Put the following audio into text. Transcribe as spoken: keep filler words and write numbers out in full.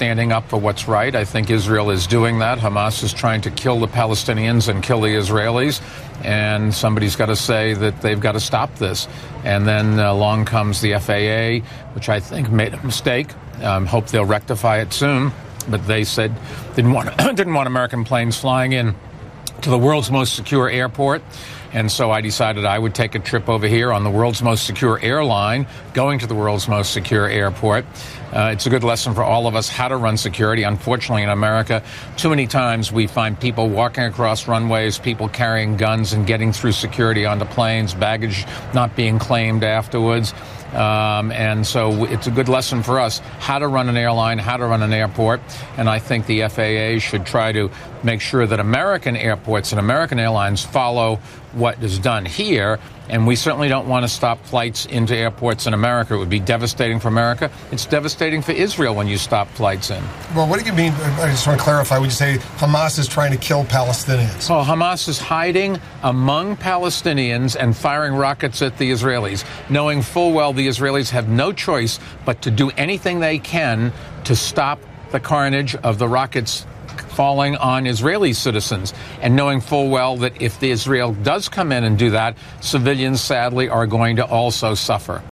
standing up for what's right. I think Israel is doing that. Hamas is trying to kill the Palestinians and kill the Israelis. And somebody's got to say that they've got to stop this. And then along comes the F A A, which I think made a mistake. Um, hope they'll rectify it soon. But they said didn't want didn't want American planes flying in to the world's most secure airport. And so I decided I would take a trip over here on the world's most secure airline, going to the world's most secure airport. Uh, it's a good lesson for all of us how to run security. Unfortunately, in America, too many times we find people walking across runways, people carrying guns and getting through security onto planes, baggage not being claimed afterwards. Um, and so it's a good lesson for us how to run an airline, how to run an airport. And I think the F A A should try to make sure that American airports and American airlines follow what is done here. And we certainly don't want to stop flights into airports in America. It would be devastating for America. It's devastating for Israel when you stop flights in. Well, what do you mean? I just want to clarify. Would you say Hamas is trying to kill Palestinians? Oh, Hamas is hiding among Palestinians and firing rockets at the Israelis, knowing full well the Israelis have no choice but to do anything they can to stop the carnage of the rockets falling on Israeli citizens, and knowing full well that if the Israel does come in and do that, civilians sadly are going to also suffer.